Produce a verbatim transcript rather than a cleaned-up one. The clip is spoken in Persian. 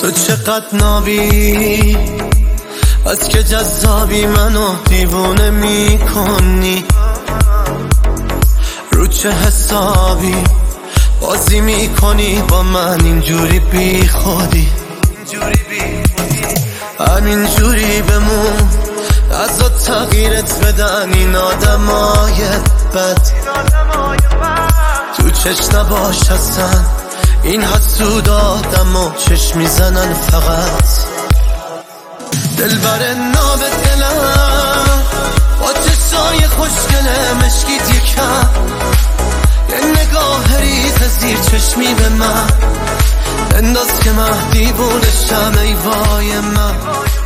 تو چقدر نابی، از که جذابی منو دیوونه میکنی. رو چه حسابی بازی میکنی با من اینجوری بی خودی؟ همینجوری بمون، ازا تغییرت بدن این آدمای بد. تو چش نباش اصلا، این حسود آدم و چش میزنن فقط. دلبر ناب دلم با چشای خوشگله مشکیت یکم، یه نگاه ریز زیر چشمی به من انداز که من دیوونشم. ای وای من